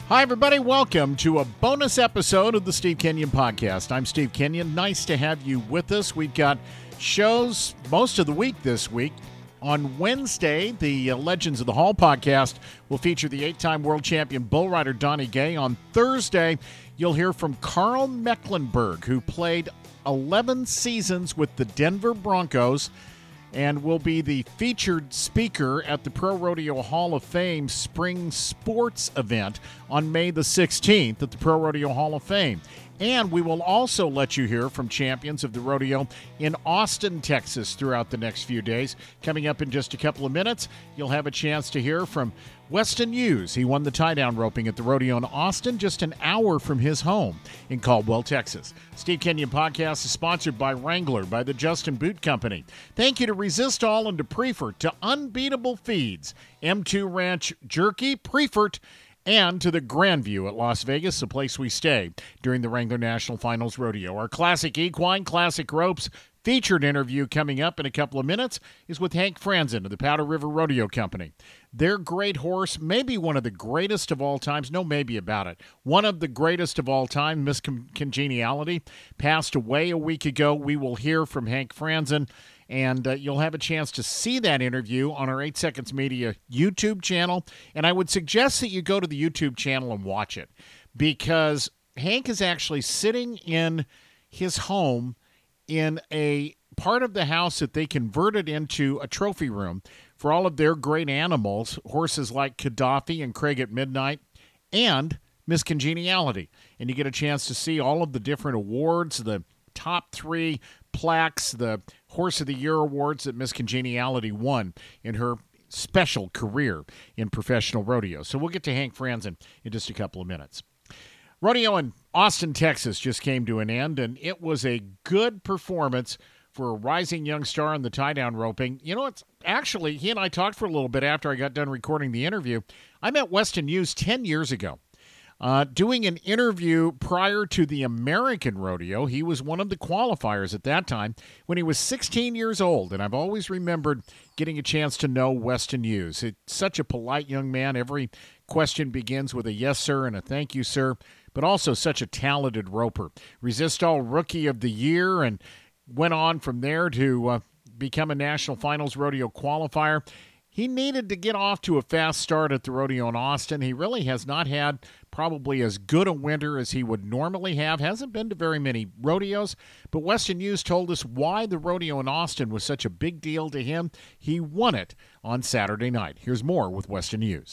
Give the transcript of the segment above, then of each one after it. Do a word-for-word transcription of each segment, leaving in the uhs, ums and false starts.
Hi, everybody. Welcome to a bonus episode of the Steve Kenyon Podcast. I'm Steve Kenyon. Nice to have you with us. We've got shows most of the week this week. On Wednesday, the uh, Legends of the Hall podcast will feature the eight-time world champion bull rider Donnie Gay. On Thursday, you'll hear from Carl Mecklenburg, who played eleven seasons with the Denver Broncos and will be the featured speaker at the Pro Rodeo Hall of Fame Spring Sports event on May the sixteenth at the Pro Rodeo Hall of Fame. And we will also let you hear from champions of the rodeo in Austin, Texas throughout the next few days. Coming up in just a couple of minutes, you'll have a chance to hear from Weston Hughes. He won the tie-down roping at the rodeo in Austin just an hour from his home in Caldwell, Texas. Steve Kenyon Podcast is sponsored by Wrangler, by the Justin Boot Company. Thank you to Resist All and to Prefert, to Unbeatable Feeds, M two Ranch Jerky, Prefert, and to the Grandview at Las Vegas, the place we stay during the Wrangler National Finals Rodeo. Our Classic Equine, Classic Ropes featured interview coming up in a couple of minutes is with Hank Franzen of the Powder River Rodeo Company. Their great horse, maybe one of the greatest of all times, no maybe about it, one of the greatest of all time, Miss Congeniality, passed away a week ago. We will hear from Hank Franzen, and uh, you'll have a chance to see that interview on our eight seconds Media YouTube channel. And I would suggest that you go to the YouTube channel and watch it, because Hank is actually sitting in his home in a part of the house that they converted into a trophy room for all of their great animals, horses like Gaddafi and Craig at Midnight and Miss Congeniality. And you get a chance to see all of the different awards, the top three plaques, the Horse of the Year awards that Miss Congeniality won in her special career in professional rodeo. So we'll get to Hank Franzen in just a couple of minutes. Rodeo in Austin, Texas just came to an end, and it was a good performance for a rising young star in the tie-down roping. You know, it's actually, he and I talked for a little bit after I got done recording the interview. I met Weston Hughes ten years ago. Uh, doing an interview prior to the American Rodeo. He was one of the qualifiers at that time when he was sixteen years old, and I've always remembered getting a chance to know Weston Hughes. It's such a polite young man. Every question begins with a yes, sir, and a thank you, sir, but also such a talented roper. Resist All Rookie of the Year, and went on from there to uh, become a National Finals Rodeo qualifier. He needed to get off to a fast start at the rodeo in Austin. He really has not had probably as good a winter as he would normally have. Hasn't been to very many rodeos, but Weston Hughes told us why the rodeo in Austin was such a big deal to him. He won it on Saturday night. Here's more with Weston Hughes.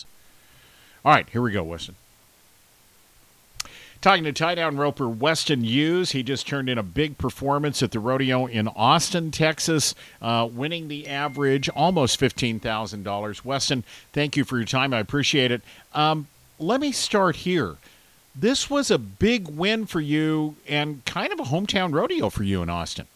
All right, here we go, Weston. Talking to tie-down roper Weston Hughes. He just turned in a big performance at the rodeo in Austin, Texas, uh, winning the average, almost fifteen thousand dollars. Weston, thank you for your time. I appreciate it. Um, let me start here. This was a big win for you and kind of a hometown rodeo for you in Austin.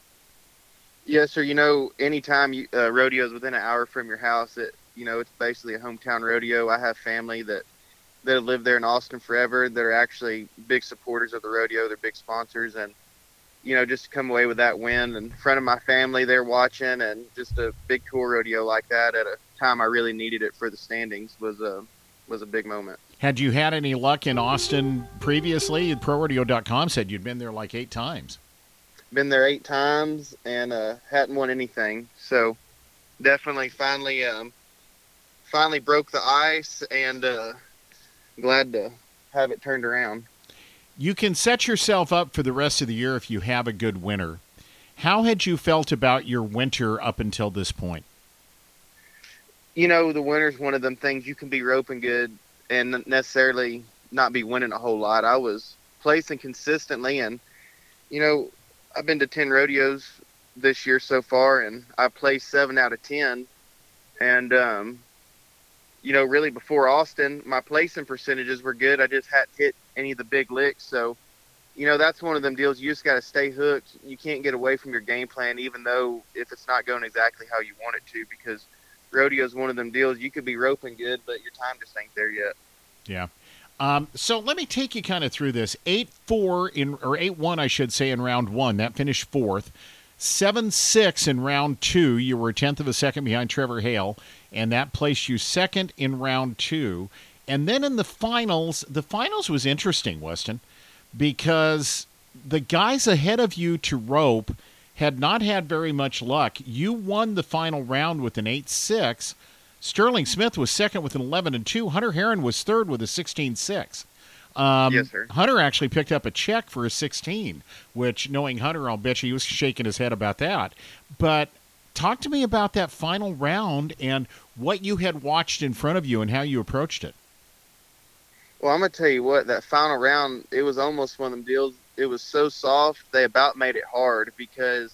Yes, sir. You know, anytime you, uh, rodeo is within an hour from your house, it, you know, it's basically a hometown rodeo. I have family that that have lived there in Austin forever, that are actually big supporters of the rodeo. They're big sponsors. And, you know, just to come away with that win in front of my family, they're watching, and just a big, cool rodeo like that at a time I really needed it for the standings was a, was a big moment. Had you had any luck in Austin previously? Pro Rodeo dot com said you'd been there like eight times. Been there eight times and uh, hadn't won anything. So definitely finally, um, finally broke the ice, and, uh, glad to have it turned around. You can set yourself up for the rest of the year if you have a good winter. How had you felt about your winter up until this point? You know, the winter's one of them things you can be roping good and necessarily not be winning a whole lot. I was placing consistently, and, you know, I've been to ten rodeos this year so far, and I placed seven out of ten. And, um, you know, really before Austin, my placing percentages were good. I just hadn't hit any of the big licks. So, you know, that's one of them deals. You just got to stay hooked. You can't get away from your game plan, even though if it's not going exactly how you want it to, because rodeo is one of them deals. You could be roping good, but your time just ain't there yet. Yeah. Um, so let me take you kind of through this. eight four in, or eight one, I should say, in round one. That finished fourth. seven six in round two. You were a tenth of a second behind Trevor Hale, and that placed you second in round two. And then in the finals, the finals was interesting, Weston, because the guys ahead of you to rope had not had very much luck. You won the final round with an eight six. Sterling Smith was second with an eleven and two. Hunter Heron was third with a sixteen six. Um, Yes, sir. Hunter actually picked up a check for a sixteen, which, knowing Hunter, I'll bet you he was shaking his head about that. But talk to me about that final round and what you had watched in front of you and how you approached it. Well, I'm going to tell you what, that final round, it was almost one of them deals. It was so soft, they about made it hard because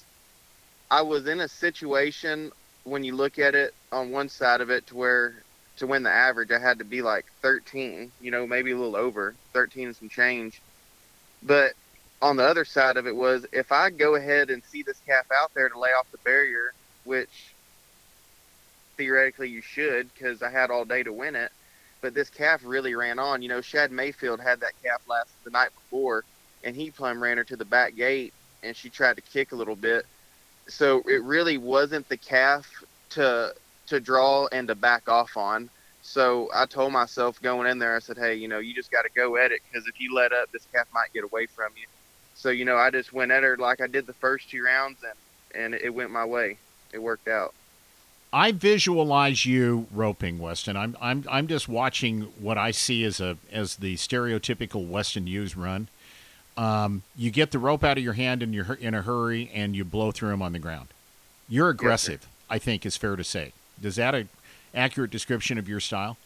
I was in a situation, when you look at it on one side of it, to where to win the average, I had to be like thirteen, you know, maybe a little over, thirteen and some change. But on the other side of it was, if I go ahead and see this calf out there to lay off the barrier, which theoretically you should because I had all day to win it, but this calf really ran on. You know, Shad Mayfield had that calf last the night before, and he plumb ran her to the back gate, and she tried to kick a little bit. So it really wasn't the calf to to draw and to back off on. So I told myself going in there, I said, hey, you know, you just got to go at it because if you let up, this calf might get away from you. So, you know, I just went at her like I did the first two rounds, and, and it went my way. It worked out. I visualize you roping, Weston. I'm I'm I'm just watching what I see as a as the stereotypical Weston Hughes run. Um, you get the rope out of your hand and you're in a hurry and you blow through him on the ground. You're aggressive, yes, I think is fair to say. Is that an accurate description of your style?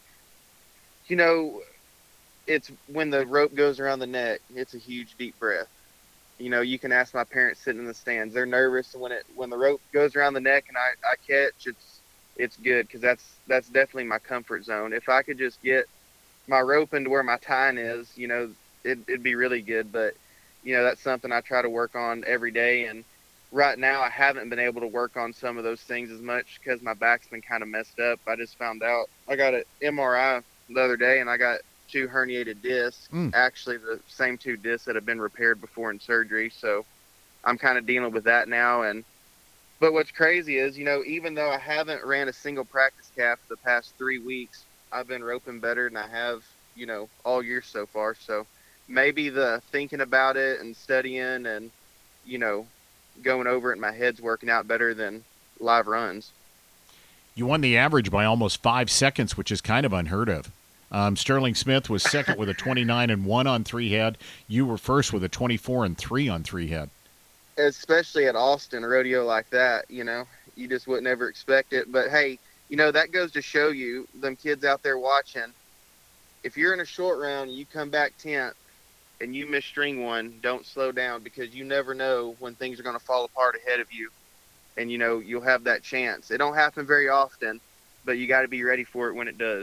You know, it's when the rope goes around the neck, it's a huge deep breath. You know, you can ask my parents sitting in the stands. They're nervous when it when the rope goes around the neck and I, I catch, it's it's good because that's that's definitely my comfort zone. If I could just get my rope into where my tying is, you know, it, it'd be really good. But, you know, that's something I try to work on every day. And right now I haven't been able to work on some of those things as much because my back's been kind of messed up. I just found out I got an M R I the other day and I got two herniated discs, mm. actually the same two discs that have been repaired before in surgery. So I'm kind of dealing with that now. And but what's crazy is, you know, even though I haven't ran a single practice calf the past three weeks, I've been roping better than I have, you know, all year so far. So maybe the thinking about it and studying and, you know, going over it in my head's working out better than live runs. You won the average by almost five seconds, which is kind of unheard of. Um, Sterling Smith was second with a twenty-nine and one on three head. You were first with a twenty-four and three on three head. Especially at Austin, a rodeo like that, you know, you just wouldn't ever expect it. But hey, you know, that goes to show you, them kids out there watching, if you're in a short round and you come back tenth and you miss string one, don't slow down because you never know when things are going to fall apart ahead of you. And, you know, you'll have that chance. It don't happen very often, but you got to be ready for it when it does.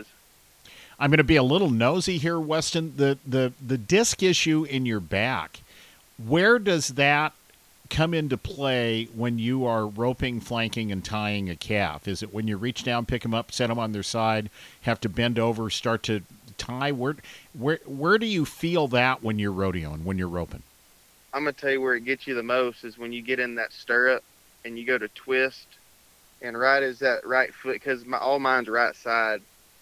I'm going to be a little nosy here, Weston. The, the, the disc issue in your back, where does that come into play when you are roping, flanking, and tying a calf? Is it when you reach down, pick them up, set them on their side, have to bend over, start to tie? Where, where, where do you feel that when you're rodeoing, when you're roping? I'm going to tell you where it gets you the most is when you get in that stirrup and you go to twist, and right as that right foot, because my all mine's right side,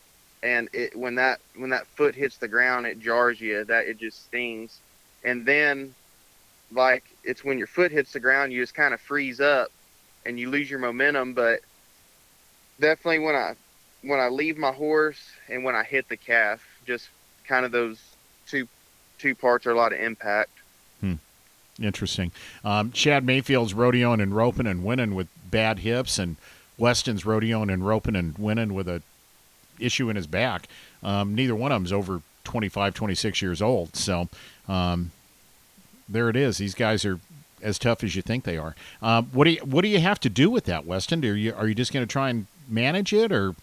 and it when that when that foot hits the ground, it jars you. That it just stings, and then like it's when your foot hits the ground, you just kind of freeze up, and you lose your momentum. But definitely when I when I leave my horse and when I hit the calf, just kind of those two two parts are a lot of impact. Hmm. Interesting. Um, Shad Mayfield's rodeoing and roping and winning with bad hips, and Weston's rodeoing and roping and winning with a issue in his back. Um, neither one of them's over twenty-five, twenty-six years old. So um, there it is. These guys are as tough as you think they are. Um, what do you what do you have to do with that, Weston? Are you are you just going to try and manage it, or?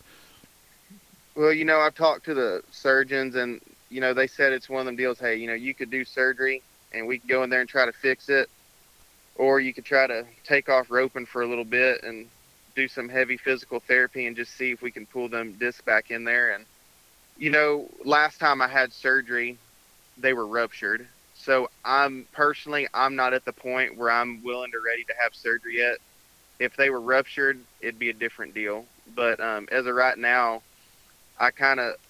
Well, you know, I've talked to the surgeons, and you know, they said it's one of them deals. Hey, you know, you could do surgery, and we could go in there and try to fix it, or you could try to take off roping for a little bit and do some heavy physical therapy and just see if we can pull them discs back in there. And, you know, last time I had surgery, they were ruptured. So I'm personally, I'm not at the point where I'm willing or ready to have surgery yet. If they were ruptured, it'd be a different deal. But um, as of right now, I kind of,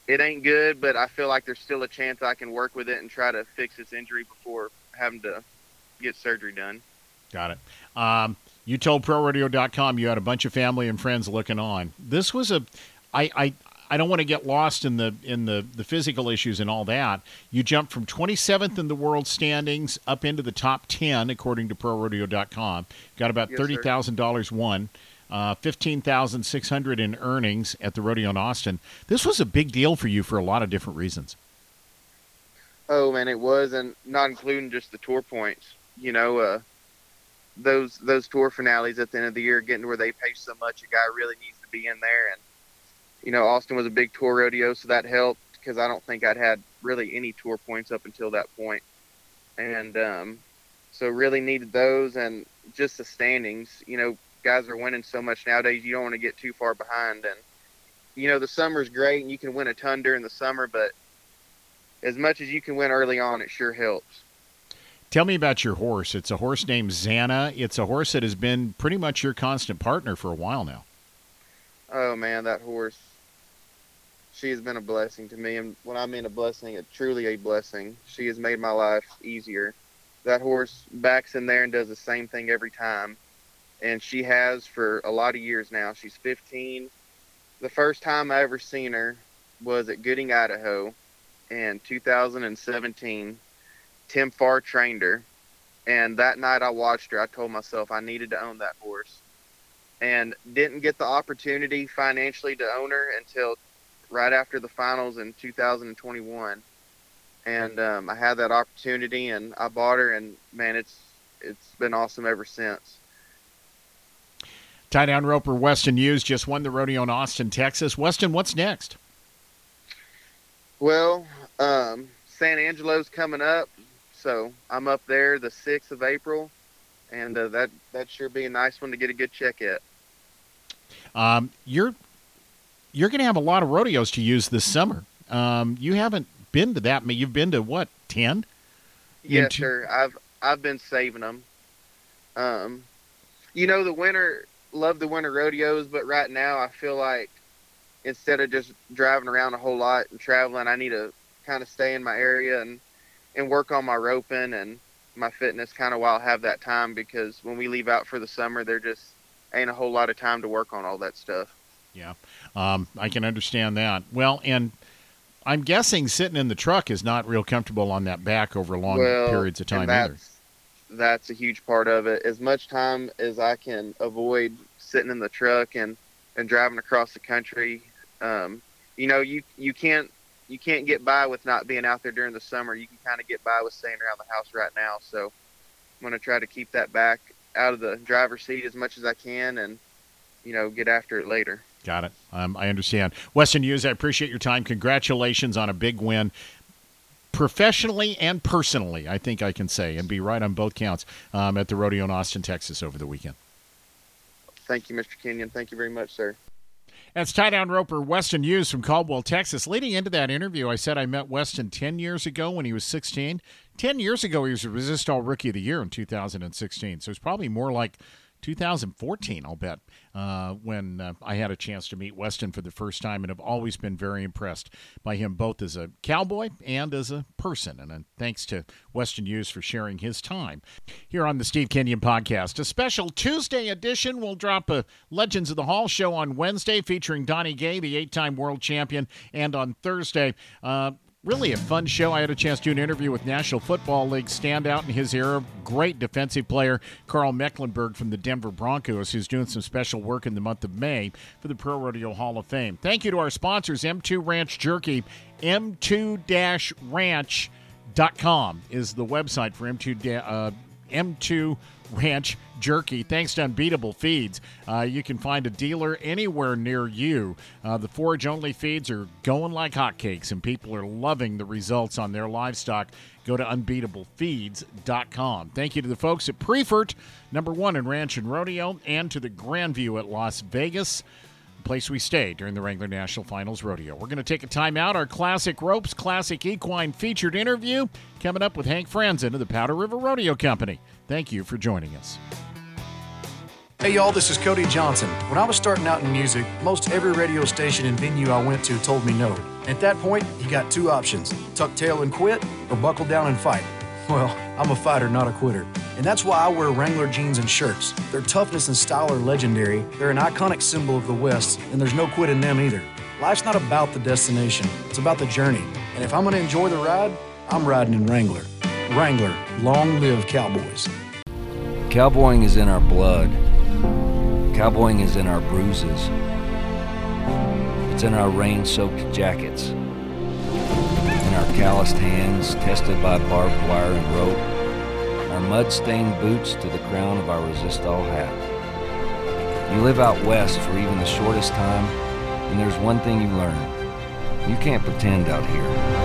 it ain't good, but I feel like there's still a chance I can work with it and try to fix this injury before having to get surgery done. Got it. Um, you told Pro Rodeo dot com you had a bunch of family and friends looking on. This was a, I, I, I don't want to get lost in the in the, the physical issues and all that. You jumped from twenty-seventh in the world standings up into the top ten, according to Pro Rodeo dot com. Got about Yes, thirty thousand dollars won, uh, fifteen thousand six hundred dollars in earnings at the rodeo in Austin. This was a big deal for you for a lot of different reasons. Oh, man, it was, and not including just the tour points. You know, uh, those those tour finales at the end of the year, getting to where they pay so much, a guy really needs to be in there. And, you know, Austin was a big tour rodeo, so that helped because I don't think I'd had really any tour points up until that point. And um, so really needed those and just the standings. You know, guys are winning so much nowadays, you don't want to get too far behind. And, you know, the summer's great and you can win a ton during the summer, but as much as you can win early on, it sure helps. Tell me about your horse. It's a horse named Xana. It's a horse that has been pretty much your constant partner for a while now. Oh, man, that horse, she has been a blessing to me. And when I mean a blessing, it's truly a blessing. She has made my life easier. That horse backs in there and does the same thing every time. And she has for a lot of years now. She's fifteen. The first time I ever seen her was at Gooding, Idaho in two thousand seventeen. Tim Farr trained her. And that night I watched her, I told myself I needed to own that horse. And didn't get the opportunity financially to own her until right after the finals in two thousand twenty-one. And um, I had that opportunity and I bought her, and man, it's it's been awesome ever since. Tie-down roper Weston Hughes just won the rodeo in Austin, Texas. Weston, what's next? Well, um, San Angelo's coming up, so I'm up there the sixth of April, and uh, that that sure be a nice one to get a good check at. Um, you're you're going to have a lot of rodeos to use this summer. Um, you haven't been to that many. You've been to what, ten? Yes, Into- sir. I've I've been saving them. Um, you know, the winter, love the winter rodeos, but right now I feel like instead of just driving around a whole lot and traveling, I need to kind of stay in my area and, and work on my roping and my fitness kind of while I have that time, because when we leave out for the summer, there just ain't a whole lot of time to work on all that stuff. Yeah, um, I can understand that. Well, and I'm guessing sitting in the truck is not real comfortable on that back over long well, periods of time and that's, either. That's a huge part of it. As much time as I can avoid sitting in the truck and, and driving across the country, um, you know, you you can't you can't get by with not being out there during the summer. You can kind of get by with staying around the house right now. So I'm going to try to keep that back out of the driver's seat as much as I can and, you know, get after it later. Got it. Um, I understand. Weston Hughes, I appreciate your time. Congratulations on a big win. Professionally and personally, I think I can say, and be right on both counts, um, at the rodeo in Austin, Texas over the weekend. Thank you, Mister Kenyon. Thank you very much, sir. That's tie-down roper Weston Hughes from Caldwell, Texas. Leading into that interview, I said I met Weston ten years ago when he was sixteen. ten years ago, he was a Resistol Rookie of the Year in two thousand sixteen. So it's probably more like two thousand fourteen, I'll bet, uh, when uh, I had a chance to meet Weston for the first time, and have always been very impressed by him both as a cowboy and as a person. And uh, thanks to Weston Hughes for sharing his time here on the Steve Kenyon Podcast. A special Tuesday edition. We'll drop a Legends of the Hall show on Wednesday featuring Donnie Gay, the eight-time world champion, and on Thursday, uh, really a fun show. I had a chance to do an interview with National Football League standout in his era, great defensive player, Carl Mecklenburg from the Denver Broncos, who's doing some special work in the month of May for the Pro Rodeo Hall of Fame. Thank you to our sponsors, M two Ranch Jerky. M two ranch dot com is the website for M two, uh, M two Ranch Jerky. Thanks to Unbeatable Feeds. Uh, you can find a dealer anywhere near you. Uh, the forage-only feeds are going like hotcakes, and people are loving the results on their livestock. Go to unbeatable feeds dot com. Thank you to the folks at Prefert, number one in Ranch and Rodeo, and to the Grandview at Las Vegas, the place we stay during the Wrangler National Finals Rodeo. We're going to take a time out. Our Classic Ropes, Classic Equine featured interview coming up with Hank Franzen of the Powder River Rodeo Company. Thank you for joining us. Hey y'all, this is Cody Johnson. When I was starting out in music, most every radio station and venue I went to told me no. At that point, you got two options, tuck tail and quit or buckle down and fight. Well, I'm a fighter, not a quitter. And that's why I wear Wrangler jeans and shirts. Their toughness and style are legendary. They're an iconic symbol of the West, and there's no quit in them either. Life's not about the destination. It's about the journey. And if I'm going to enjoy the ride, I'm riding in Wrangler. Wrangler, long live cowboys. Cowboying is in our blood. Cowboying is in our bruises. It's in our rain-soaked jackets. In our calloused hands, tested by barbed wire and rope. Our mud-stained boots to the crown of our Resistol hat. You live out west for even the shortest time, and there's one thing you learn. You can't pretend out here.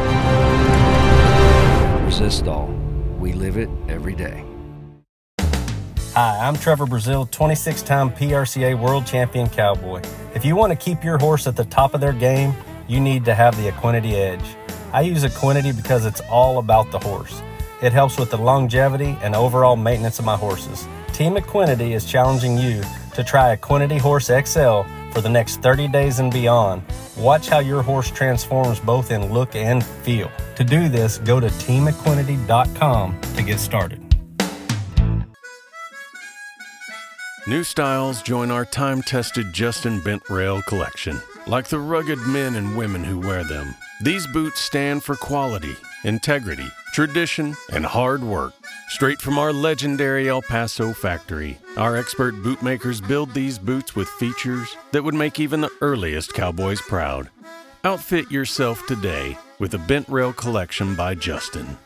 Resistol. We live it every day. Hi, I'm Trevor Brazil, twenty-six-time P R C A World Champion Cowboy. If you want to keep your horse at the top of their game, you need to have the Equinety Edge. I use Equinety because it's all about the horse. It helps with the longevity and overall maintenance of my horses. Team Equinety is challenging you to try Equinety Horse X L for the next thirty days and beyond. Watch how your horse transforms both in look and feel. To do this, go to team equinety dot com to get started. New styles join our time-tested Justin Bent Rail collection. Like the rugged men and women who wear them, these boots stand for quality, integrity, tradition, and hard work. Straight from our legendary El Paso factory, our expert bootmakers build these boots with features that would make even the earliest cowboys proud. Outfit yourself today with the Bent Rail collection by Justin.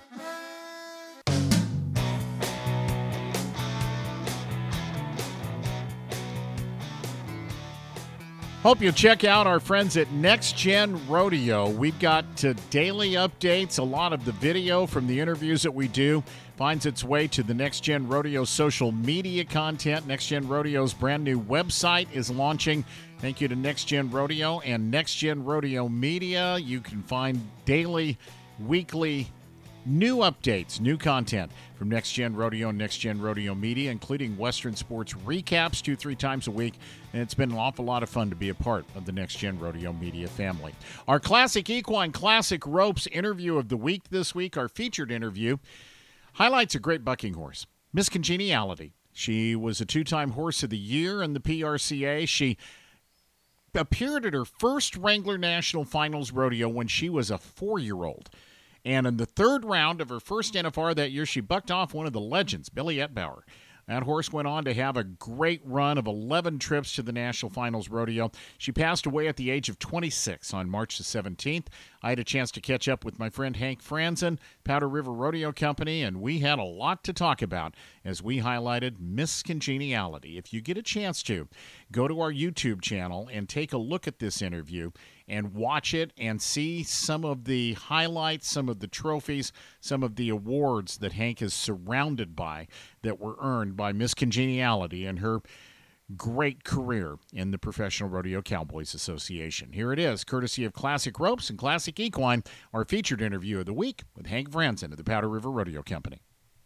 Hope you'll check out our friends at Next Gen Rodeo. We've got uh, daily updates. A lot of the video from the interviews that we do finds its way to the Next Gen Rodeo social media content. Next Gen Rodeo's brand new website is launching. Thank you to Next Gen Rodeo and Next Gen Rodeo Media. You can find daily, weekly new updates, new content from Next Gen Rodeo and Next Gen Rodeo Media, including Western sports recaps two, three times a week. And it's been an awful lot of fun to be a part of the Next Gen Rodeo Media family. Our Classic Equine Classic Ropes interview of the week this week, our featured interview, highlights a great bucking horse, Miss Congeniality. She was a two-time Horse of the Year in the P R C A. She appeared at her first Wrangler National Finals rodeo when she was a four-year-old. And in the third round of her first N F R that year, she bucked off one of the legends, Billy Etbauer. That horse went on to have a great run of eleven trips to the National Finals Rodeo. She passed away at the age of twenty-six on March the seventeenth. I had a chance to catch up with my friend Hank Franzen, Powder River Rodeo Company, and we had a lot to talk about as we highlighted Miss Congeniality. If you get a chance to, go to our YouTube channel and take a look at this interview and watch it and see some of the highlights, some of the trophies, some of the awards that Hank is surrounded by that were earned by Miss Congeniality and her great career in the Professional Rodeo Cowboys Association. Here it is, courtesy of Classic Ropes and Classic Equine, our featured interview of the week with Hank Franzen of the Powder River Rodeo Company.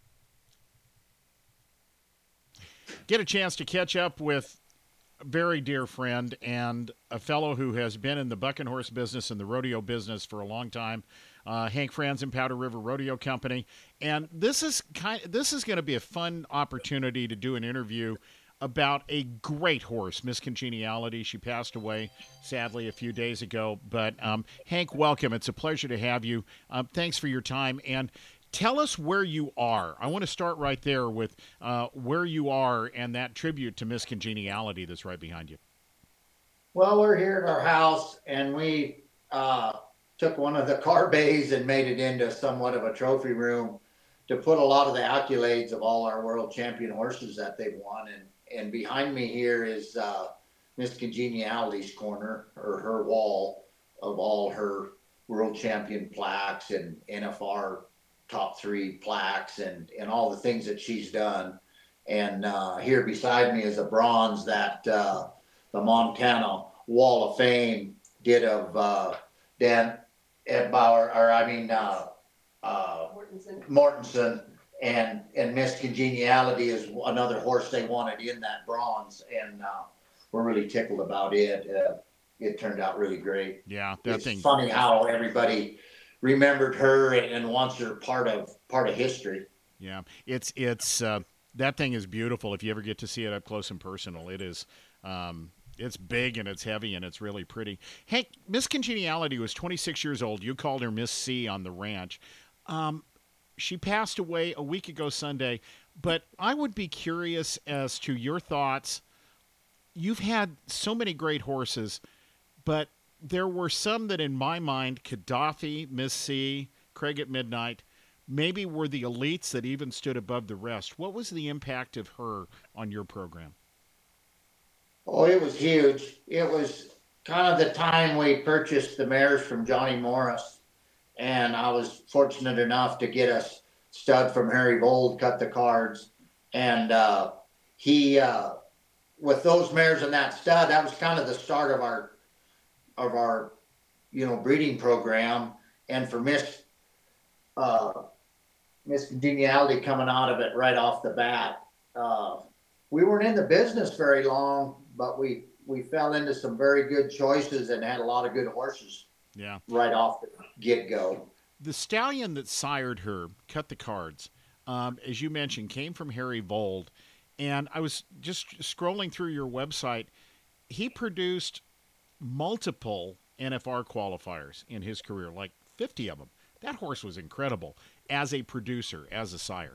Get a chance to catch up with a very dear friend and a fellow who has been in the bucking horse business and the rodeo business for a long time, uh, Hank Franzen, Powder River Rodeo Company. And this is kind. This is going to be a fun opportunity to do an interview about a great horse, Miss Congeniality. She passed away, sadly, a few days ago. But, um, Hank, welcome. It's a pleasure to have you. Um, thanks for your time. And tell us where you are. I want to start right there with uh, where you are and that tribute to Miss Congeniality that's right behind you. Well, we're here at our house, and we uh, took one of the car bays and made it into somewhat of a trophy room to put a lot of the accolades of all our world champion horses that they've won. And And behind me here is uh, Miss Congeniality's corner, or her wall, of all her world champion plaques and N F R top three plaques and, and all the things that she's done. And uh, here beside me is a bronze that uh, the Montana Wall of Fame did of uh, Dan Etbauer, or I mean uh, uh, Mortensen. Mortensen. And and Miss Congeniality is another horse they wanted in that bronze, and uh, we're really tickled about it. Uh, it turned out really great. Yeah, that it's thing. funny how everybody remembered her and, and wants her part of part of history. Yeah, it's it's uh, that thing is beautiful. If you ever get to see it up close and personal, it is. Um, it's big and it's heavy and it's really pretty. Hank, Miss Congeniality was twenty-six years old. You called her Miss C on the ranch. Um, she passed away a week ago Sunday, but I would be curious as to your thoughts. You've had so many great horses, but there were some that in my mind, Gaddafi, Miss C, Craig at Midnight, maybe were the elites that even stood above the rest. What was the impact of her on your program? Oh, it was huge. It was kind of the time we purchased the mares from Johnny Morris, and I was fortunate enough to get a stud from Harry Vold, cut the cards, and uh, he, uh, with those mares and that stud, that was kind of the start of our, of our, you know, breeding program, and for Miss, uh, Miss Congeniality coming out of it right off the bat. Uh, we weren't in the business very long, but we, we fell into some very good choices and had a lot of good horses. Yeah. Right off the get-go. The stallion that sired her, Cut the Cards, um, as you mentioned, came from Harry Vold. And I was just scrolling through your website. He produced multiple N F R qualifiers in his career, like fifty of them. That horse was incredible as a producer, as a sire.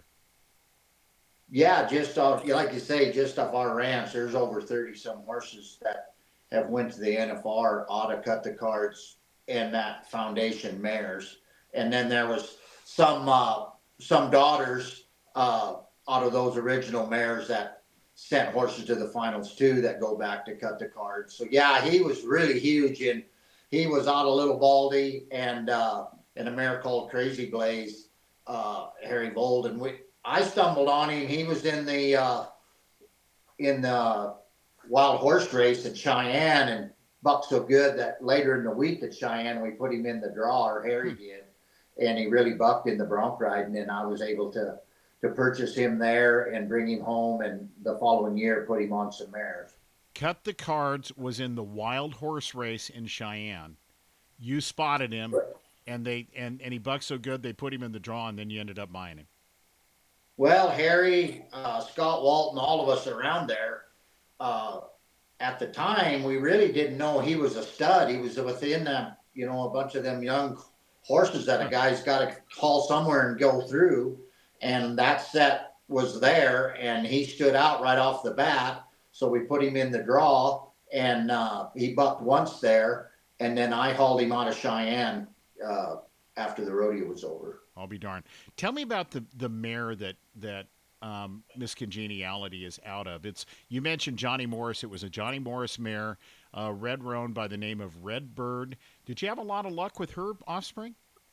Yeah, just off, like you say, just off our ranch, there's over thirty some horses that have went to the N F R, ought to Cut the Cards, and that foundation mares. And then there was some uh, some daughters uh, out of those original mares that sent horses to the finals too that go back to Cut the Cards. So yeah, he was really huge, and he was out of Little Baldy and uh, and a mare called Crazy Blaze, uh, Harry Vold, and we. I stumbled on him. He was in the uh, in the wild horse race at Cheyenne, and bucked so good that later in the week at Cheyenne we put him in the draw, or Harry did, and he really bucked in the bronc riding, and I was able to to purchase him there and bring him home, and the following year put him on some mares. Cut the Cards was in the wild horse race in Cheyenne. You spotted him, and they and, and he bucked so good they put him in the draw, and then you ended up buying him. Well, Harry, uh, Scott Walton, all of us around there, uh, at the time, we really didn't know he was a stud. He was within them, you know, a bunch of them young horses that a guy's got to haul somewhere and go through. And that set was there, and he stood out right off the bat. So we put him in the draw, and uh, he bucked once there. And then I hauled him out of Cheyenne uh, after the rodeo was over. I'll be darned. Tell me about the, the mare that that um, Miss Congeniality is out of. It's you mentioned Johnny Morris. It was a Johnny Morris mare, uh, red roan by the name of Red Bird. Did you have a lot of luck with her offspring?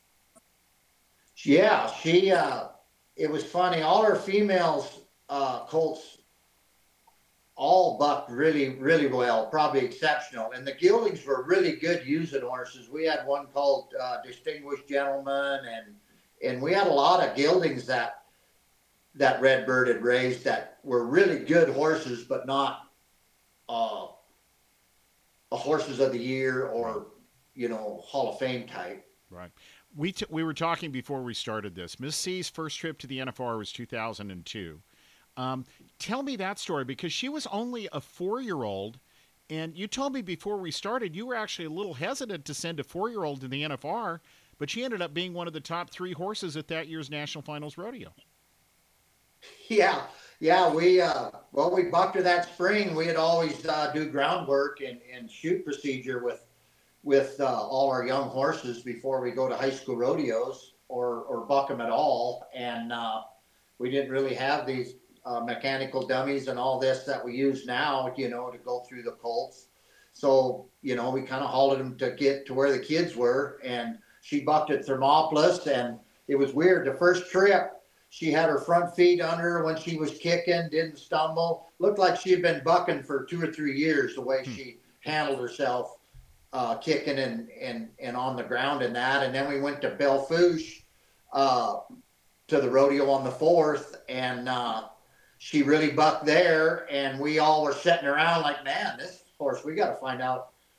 Yeah, she. Uh, it was funny. All her females uh, colts all bucked really, really well, probably exceptional. And the geldings were really good using horses. We had one called uh, Distinguished Gentleman, and and we had a lot of geldings that that Red Bird had raised that were really good horses, but not uh, a horses of the year or, you know, Hall of Fame type. Right. We t- we were talking before we started this. Miss C's first trip to the N F R was two thousand two. Um, tell me that story, because she was only a four-year-old, and you told me before we started you were actually a little hesitant to send a four-year-old to the N F R, but she ended up being one of the top three horses at that year's National Finals Rodeo. Yeah, yeah, we, uh, well, we bucked her that spring. We had always uh, do groundwork and, and shoot procedure with with uh, all our young horses before we go to high school rodeos or, or buck them at all. And uh, we didn't really have these uh, mechanical dummies and all this that we use now, you know, to go through the colts. So, you know, we kind of hauled them to get to where the kids were. And she bucked at Thermopolis, and it was weird. The first trip, she had her front feet under when she was kicking, didn't stumble. Looked like she had been bucking for two or three years, the way hmm. she handled herself. Uh, kicking and, and, and on the ground and that. And then we went to Belle Fourche uh, to the rodeo on the fourth, and uh, she really bucked there. And we all were sitting around like, man, this horse, we got to find out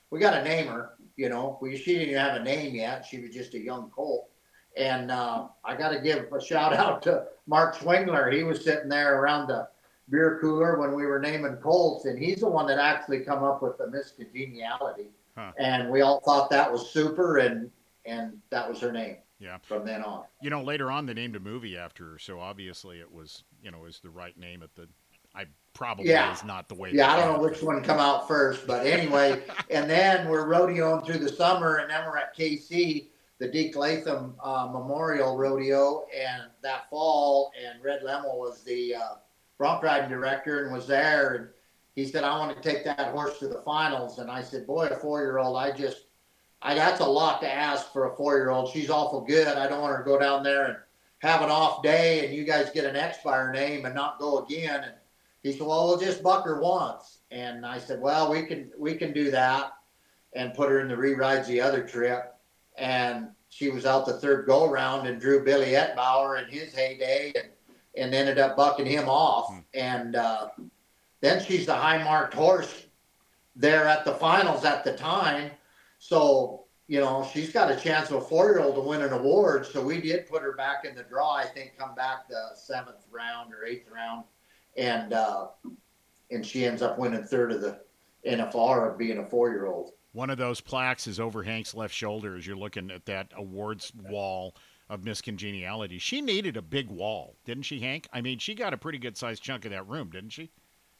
we got to name her. You know, we she didn't even have a name yet. She was just a young colt. And uh, I got to give a shout out to Mark Swingler. He was sitting there around the beer cooler when we were naming colts, and he's the one that actually come up with the Miss Congeniality. Huh. And we all thought that was super, and and that was her name. Yeah. From then on. You know, later on they named a movie after her, so obviously it was, you know, is the right name at the. I probably yeah. is not the way. Yeah, I don't know which one come out first, but anyway, and then we're rodeoing through the summer, and then we're at K C, the Deke Latham uh, Memorial Rodeo, and that fall, and Red Lemmel was the uh, bronc riding director and was there, and he said, I want to take that horse to the finals, and I said, boy, a four-year-old, I just, I that's a lot to ask for a four-year-old. She's awful good. I don't want her to go down there and have an off day, and you guys get an X-Fire name and not go again, and he said, well, we'll just buck her once. And I said, well, we can we can do that and put her in the re-rides the other trip. And she was out the third go-round and drew Billy Etbauer in his heyday and, and ended up bucking him off. Hmm. And uh, then she's the high-marked horse there at the finals at the time. So, you know, she's got a chance of a four-year-old to win an award. So we did put her back in the draw, I think, come back the seventh round or eighth round. And uh, and she ends up winning third of the N F R of being a four-year-old. One of those plaques is over Hank's left shoulder as you're looking at that awards wall of Miss Congeniality. She needed a big wall, didn't she, Hank? I mean, she got a pretty good-sized chunk of that room, didn't she?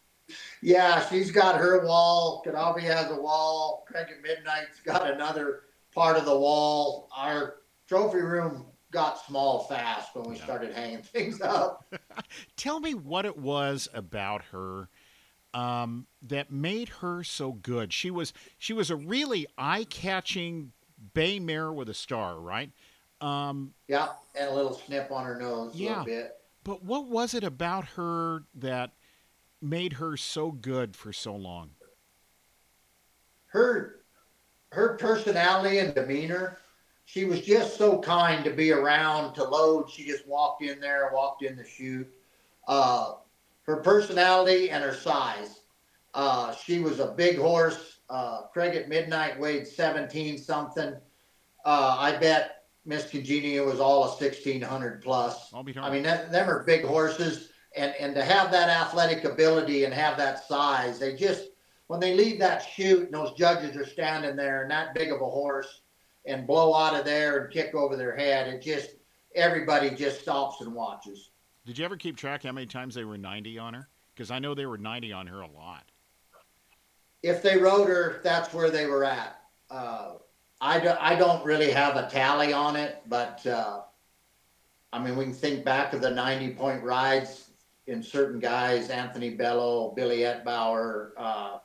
Yeah, she's got her wall. Kadavi has a wall. Craig at Midnight's got another part of the wall. Our trophy room got small fast when we started hanging things up. Tell me what it was about her um, that made her so good. She was she was a really eye-catching bay mare with a star, right? Um, yeah, and a little snip on her nose yeah, a little bit. But what was it about her that made her so good for so long? Her her personality and demeanor. She was just so kind to be around, to load. She just walked in there, walked in the chute. Uh, her personality and her size. Uh, she was a big horse. Uh, Craig at Midnight weighed seventeen something. Uh, I bet Miss Congenia was all a sixteen hundred plus. I'll be I mean, that, them are big horses. And, and to have that athletic ability and have that size, they just, when they leave that chute and those judges are standing there and that big of a horse, and blow out of there and kick over their head. It just, everybody just stops and watches. Did you ever keep track how many times they were ninety on her? Because I know they were ninety on her a lot. If they rode her, that's where they were at. Uh, I, do, I don't really have a tally on it, but uh, I mean, we can think back to the ninety-point rides in certain guys, Anthony Bello, Billy Etbauer, uh,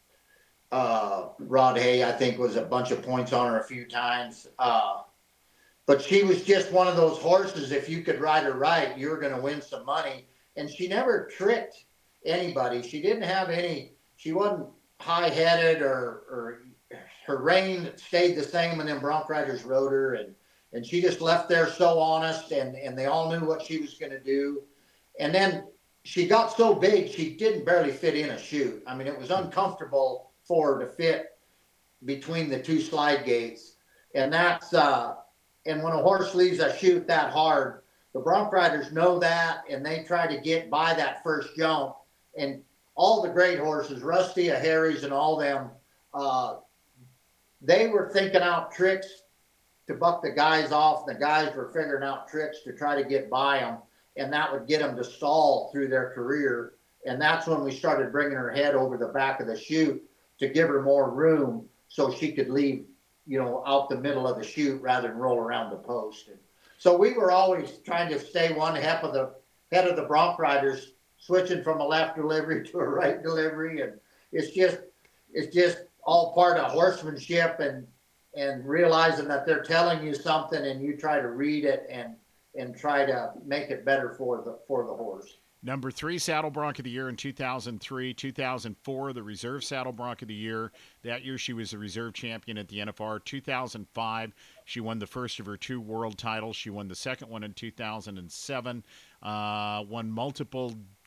Uh, Rod Hay, I think, was a bunch of points on her a few times. Uh, but she was just one of those horses, if you could ride her right, you were going to win some money. And she never tricked anybody. She didn't have any, she wasn't high-headed or, or her rein stayed the same when them bronc riders rode her. And, and she just left there so honest, and, and they all knew what she was going to do. And then she got so big, she didn't barely fit in a chute. I mean, it was uncomfortable for her to fit between the two slide gates. And that's, uh, and when a horse leaves a chute that hard, the bronc riders know that, and they try to get by that first jump. And all the great horses, Rusty, a Harry's, and all them, uh, they were thinking out tricks to buck the guys off. The guys were figuring out tricks to try to get by them, and that would get them to stall through their career. And that's when we started bringing her head over the back of the chute to give her more room so she could leave, you know, out the middle of the chute rather than roll around the post. And so we were always trying to stay one head of the head of the bronc riders, switching from a left delivery to a right delivery. And it's just, it's just all part of horsemanship and, and realizing that they're telling you something and you try to read it and, and try to make it better for the, for the horse. Number three Saddle Bronc of the Year in two thousand three, two thousand four, the Reserve Saddle Bronc of the Year. That year she was the Reserve Champion at the N F R. two thousand five, she won the first of her two world titles. She won the second one in two thousand seven, uh, won multiple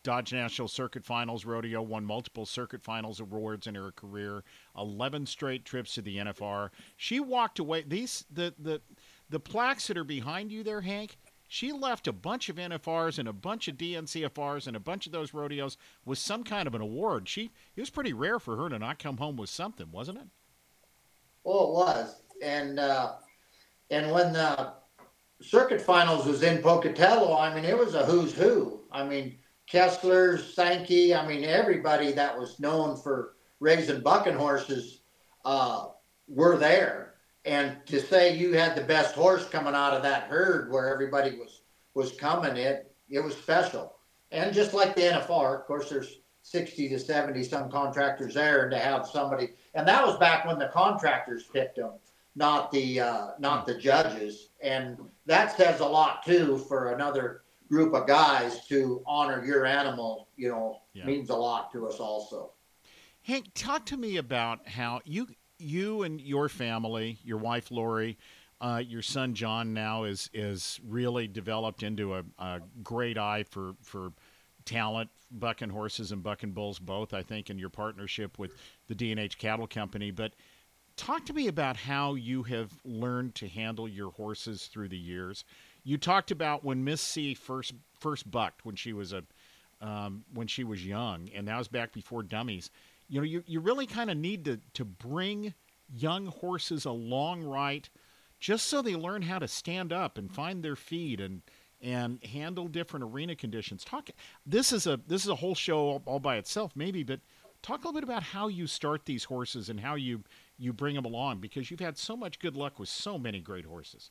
Dodge National Circuit Finals Rodeo, won multiple Circuit Finals awards in her career, eleven straight trips to the N F R. She walked away. These the the the plaques that are behind you there, Hank, she left a bunch of N F Rs and a bunch of D N C F Rs and a bunch of those rodeos with some kind of an award. She it was pretty rare for her to not come home with something, wasn't it? Well, it was. And uh, and when the Circuit Finals was in Pocatello, I mean, it was a who's who. I mean, Kessler, Sankey, I mean, everybody that was known for raising bucking horses uh, were there. And to say you had the best horse coming out of that herd where everybody was, was coming, it, it was special. And just like the N F R, of course, there's sixty to seventy some contractors there, and to have somebody, and that was back when the contractors picked them, not the uh, not the judges. And that says a lot too for another group of guys to honor your animal, you know, yeah. means a lot to us also. Hank, talk to me about how you you and your family, your wife Lori, uh, your son John now is is really developed into a, a great eye for for talent, bucking horses and bucking bulls both, I think, in your partnership with the D and H Cattle Company. But talk to me about how you have learned to handle your horses through the years. You talked about when Miss C first first bucked when she was a um, when she was young, and that was back before dummies. You know, you, you really kind of need to, to bring young horses along right, just so they learn how to stand up and find their feet and and handle different arena conditions. Talk. This is a this is a whole show all, all by itself, maybe, but talk a little bit about how you start these horses and how you you bring them along, because you've had so much good luck with so many great horses.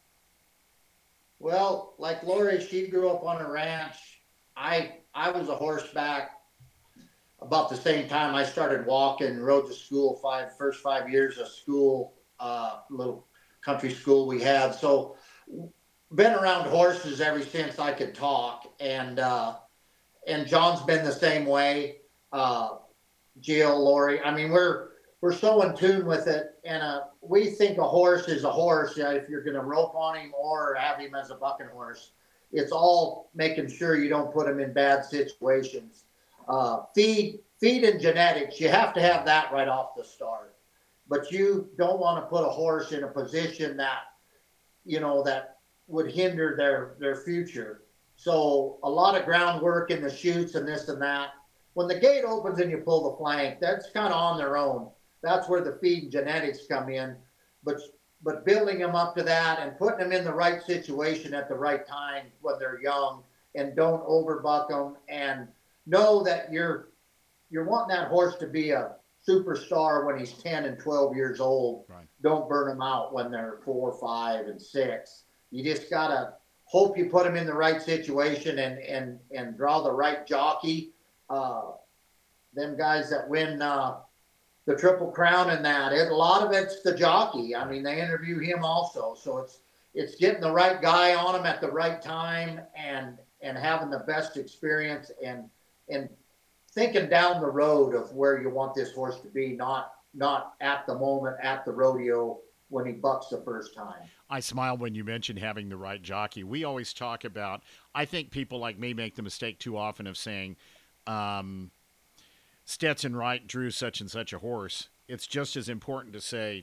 Well, like Lori, she grew up on a ranch. I I was a horseback about the same time I started walking, rode to school five first five years of school, uh, little country school we had. So been around horses ever since I could talk, and uh, and John's been the same way. Uh, Jill, Lori, I mean, we're we're so in tune with it, and uh, we think a horse is a horse. Yeah, if you're going to rope on him or have him as a bucking horse, it's all making sure you don't put him in bad situations. Uh, feed, feed and genetics, you have to have that right off the start. But you don't want to put a horse in a position that, you know, that would hinder their, their future. So a lot of groundwork in the chutes and this and that. When the gate opens and you pull the flank, that's kind of on their own. That's where the feed and genetics come in. But but building them up to that and putting them in the right situation at the right time when they're young, and don't overbuck them, and know that you're you're wanting that horse to be a superstar when he's ten and twelve years old. Right. Don't burn them out when they're four, five, and six. You just gotta hope you put them in the right situation and and and draw the right jockey. Uh, them guys that win uh, the Triple Crown and that, it, a lot of it's the jockey. I mean, they interview him also, so it's it's getting the right guy on him at the right time, and and having the best experience, and and thinking down the road of where you want this horse to be, not not at the moment at the rodeo when he bucks the first time. I smile when you mention having the right jockey. We always talk about, I think people like me make the mistake too often of saying, um, Stetson Wright drew such and such a horse. It's just as important to say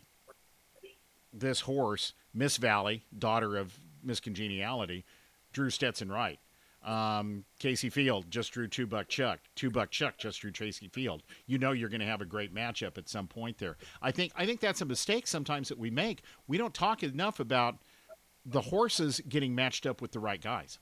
this horse, Miss Valley, daughter of Miss Congeniality, drew Stetson Wright. Um, Casey Field just drew Two Buck Chuck. Two Buck Chuck just drew Tracy Field. You know you're going to have a great matchup at some point there. I think I think that's a mistake sometimes that we make. We don't talk enough about the horses getting matched up with the right guys.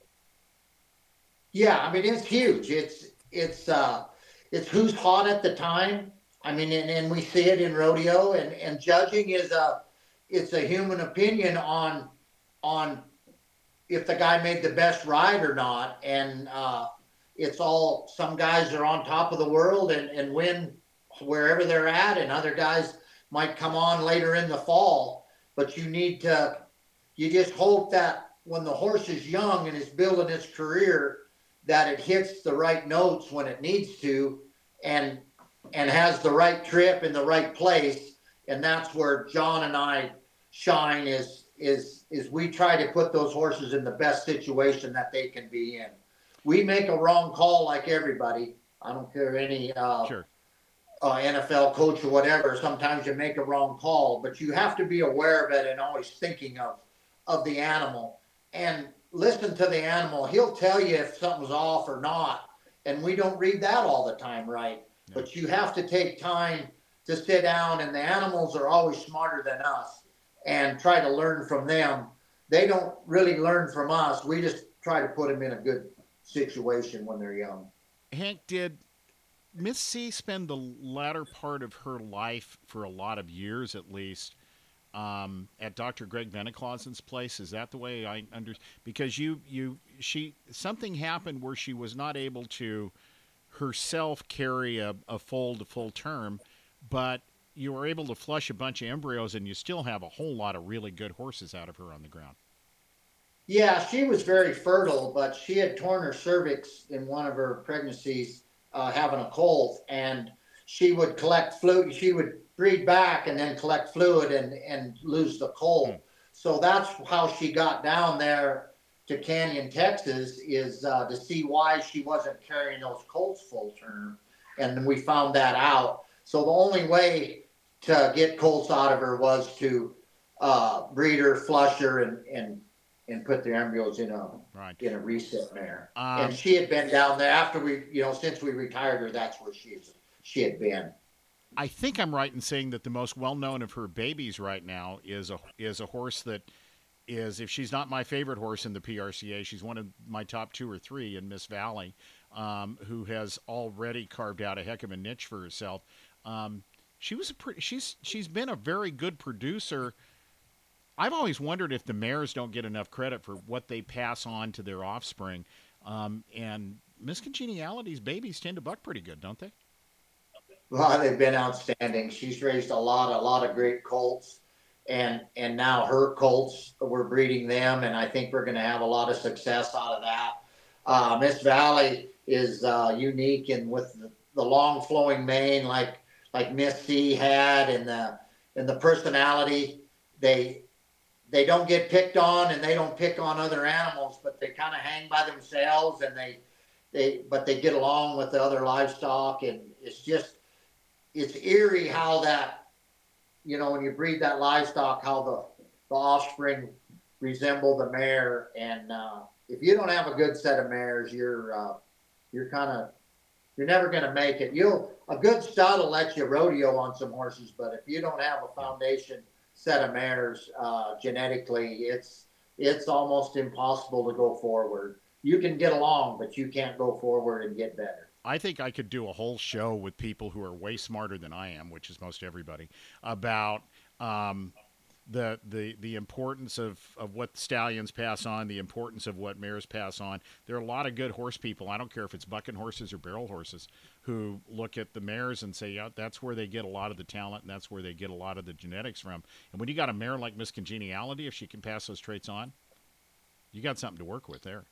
Yeah, I mean, it's huge. It's it's uh, it's who's hot at the time. I mean, and, and we see it in rodeo, and, and judging is a it's a human opinion on on. if the guy made the best ride or not. And uh, it's all, some guys are on top of the world and, and win wherever they're at, and other guys might come on later in the fall. But you need to, you just hope that when the horse is young and is building its career, that it hits the right notes when it needs to, and and has the right trip in the right place. And that's where John and I shine, is is is we try to put those horses in the best situation that they can be in. we make a wrong call like everybody. I don't care any uh, sure. uh, N F L coach or whatever. Sometimes you make a wrong call, but you have to be aware of it and always thinking of of the animal and listen to the animal. He'll tell you if something's off or not, and we don't read that all the time, right? No. But you have to take time to sit down, and the animals are always smarter than us, and try to learn from them. They don't really learn from us. We just try to put them in a good situation when they're young. Hank, did Miss C spend the latter part of her life, for a lot of years at least, um, at Doctor Greg Veniclausen's place? Is that the way I under? Because you, you, she, something happened where she was not able to herself carry a, a foal to full term, but you were able to flush a bunch of embryos, and you still have a whole lot of really good horses out of her on the ground. Yeah, she was very fertile, but she had torn her cervix in one of her pregnancies, uh, having a colt, and she would collect fluid. She would breed back and then collect fluid and, and lose the colt. Mm. So that's how she got down there to Canyon, Texas, is uh, to see why she wasn't carrying those colts full term. And then we found that out. So the only way to get colts out of her was to uh, breed her, flush her, and, and and put the embryos in a right. in a reset mare. Um, and she had been down there after we, you know, since we retired her, that's where she's she had been. I think I'm right in saying that the most well-known of her babies right now is a is a horse that is, if she's not my favorite horse in the P R C A, she's one of my top two or three in Miss Valley, um, who has already carved out a heck of a niche for herself. Um, she was a pretty, she's she's been a very good producer. I've always wondered if the mares don't get enough credit for what they pass on to their offspring. Um, and Miss Congeniality's babies tend to buck pretty good, don't they? Well, they've been outstanding. She's raised a lot, a lot of great colts, and and now her colts, we're breeding them, and I think we're going to have a lot of success out of that. Uh, Miss Valley is uh, unique, and with the, the long flowing mane, like like Miss C had, and the and the personality, they. They don't get picked on, and they don't pick on other animals, but they kind of hang by themselves, and they, they, but they get along with the other livestock, and it's just, it's eerie how that, you know, when you breed that livestock, how the, the offspring resemble the mare, and uh, if you don't have a good set of mares, you're, uh, you're kind of, you're never going to make it. You'll, a good stud will let you rodeo on some horses, but if you don't have a foundation set of mares uh, genetically, it's it's almost impossible to go forward. You can get along, but you can't go forward and get better. I think I could do a whole show with people who are way smarter than I am, which is most everybody, about um, the the the importance of, of what stallions pass on, the importance of what mares pass on. There are a lot of good horse people, I don't care if it's bucking horses or barrel horses, who look at the mares and say, yeah, that's where they get a lot of the talent, and that's where they get a lot of the genetics from. And when you got a mare like Miss Congeniality, if she can pass those traits on, you got something to work with there.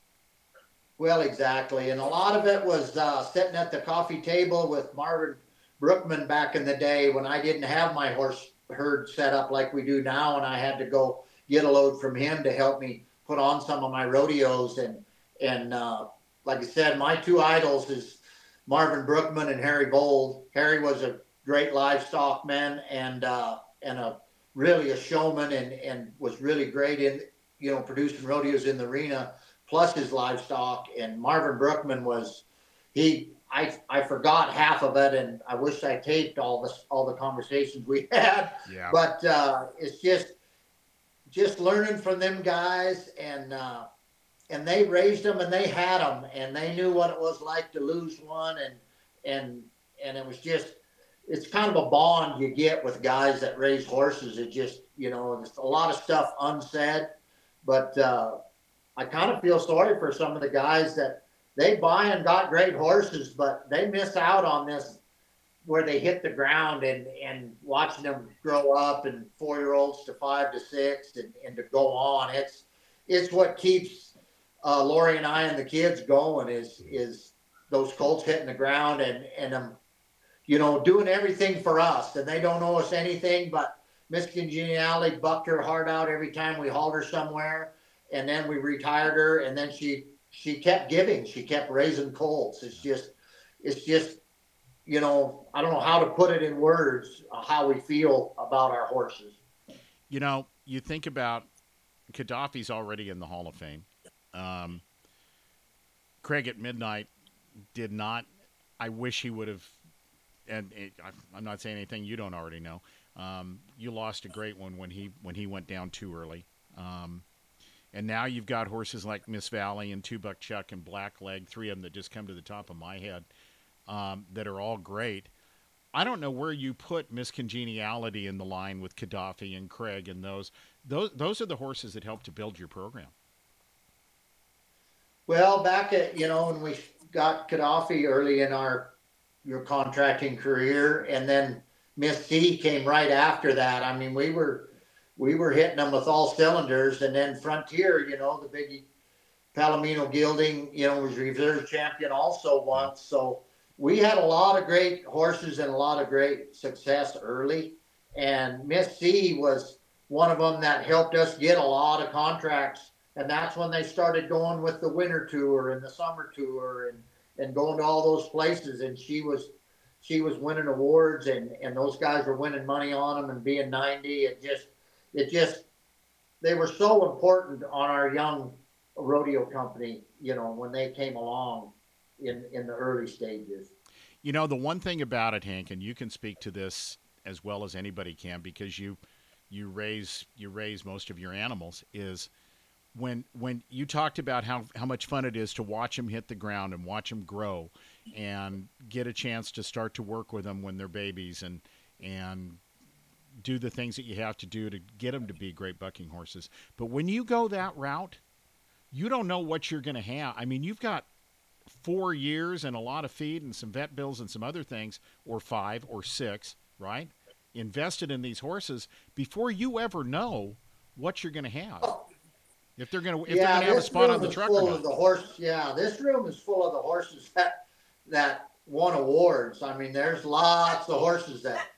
Well, exactly. And a lot of it was uh, sitting at the coffee table with Marvin Brookman back in the day when I didn't have my horse herd set up like we do now, and I had to go get a load from him to help me put on some of my rodeos. And, and uh, like I said, my two idols is Marvin Brookman and Harry Bold. Harry was a great livestock man and uh, and a really a showman, and, and was really great in, you know, producing rodeos in the arena, plus his livestock. And Marvin Brookman was, he, I I forgot half of it, and I wish I taped all this all the conversations we had. Yeah. But uh, it's just just learning from them guys, and uh, and they raised them, and they had them, and they knew what it was like to lose one, and and and it was just, it's kind of a bond you get with guys that raise horses. It just, you know, there's a lot of stuff unsaid, but uh, I kind of feel sorry for some of the guys that they buy and got great horses, but they miss out on this where they hit the ground, and, and watching them grow up, and four-year-olds to five to six, and, and to go on. It's it's what keeps uh, Lori and I and the kids going, is is those colts hitting the ground, and and um, you know, doing everything for us. And they don't owe us anything, but Miss Congeniality bucked her heart out every time we hauled her somewhere, and then we retired her, and then she she kept giving. She kept raising colts. It's just, it's just, you know, I don't know how to put it in words, uh, how we feel about our horses. You know, you think about Gaddafi's already in the Hall of Fame. Um, Craig at Midnight did not. I wish he would have. And it, I'm not saying anything you don't already know. Um, you lost a great one when he when he went down too early. Um, and now you've got horses like Miss Valley and Two Buck Chuck and Blackleg, three of them that just come to the top of my head, um, that are all great. I don't know where you put Miss Congeniality in the line with Gaddafi and Craig and those. Those those are the horses that help to build your program. Well, back at, you know, when we got Gaddafi early in our your contracting career, and then Miss C came right after that. I mean, we were we were hitting them with all cylinders, and then Frontier, you know, the big Palomino Gilding, you know, was reserve champion also once. So we had a lot of great horses and a lot of great success early, and Miss C was one of them that helped us get a lot of contracts. And that's when they started going with the winter tour and the summer tour and, and going to all those places. And she was, she was winning awards, and, and those guys were winning money on them and being ninety. It just, it just, they were so important on our young rodeo company, you know, when they came along in, in the early stages. You know, the one thing about it, Hank, and you can speak to this as well as anybody can, because you, you raise, you raise most of your animals, is When when you talked about how, how much fun it is to watch them hit the ground and watch them grow and get a chance to start to work with them when they're babies and and do the things that you have to do to get them to be great bucking horses. But when you go that route, you don't know what you're going to have. I mean, you've got four years and a lot of feed and some vet bills and some other things, or five or six, right, invested in these horses before you ever know what you're going to have. If they're gonna, if yeah, they're gonna have a spot on the truck or full not. Of the horse, yeah, this room is full of the horses that that won awards. I mean, there's lots of horses that,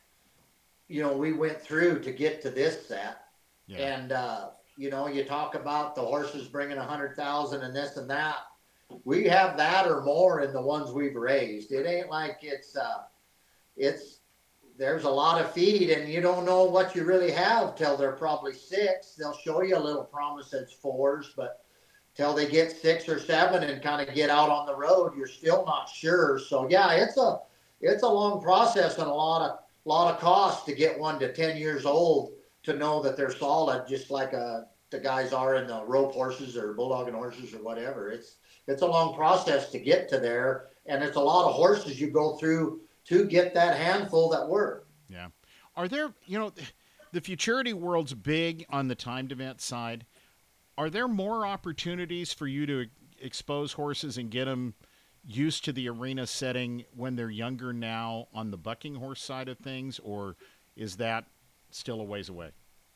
you know, we went through to get to this set. Yeah. And uh, you know, you talk about the horses bringing a hundred thousand and this and that. We have that or more in the ones we've raised. It ain't like it's uh, it's. There's a lot of feed, and you don't know what you really have till they're probably six. They'll show you a little promise that's fours, but till they get six or seven and kind of get out on the road, you're still not sure. So yeah, it's a it's a long process and a lot of lot of cost to get one to ten years old to know that they're solid, just like uh, the guys are in the rope horses or bulldogging horses or whatever. It's it's a long process to get to there, and it's a lot of horses you go through to get that handful that work. Yeah. Are there, you know, the futurity world's big on the timed event side. Are there more opportunities for you to expose horses and get them used to the arena setting when they're younger now on the bucking horse side of things, or is that still a ways away?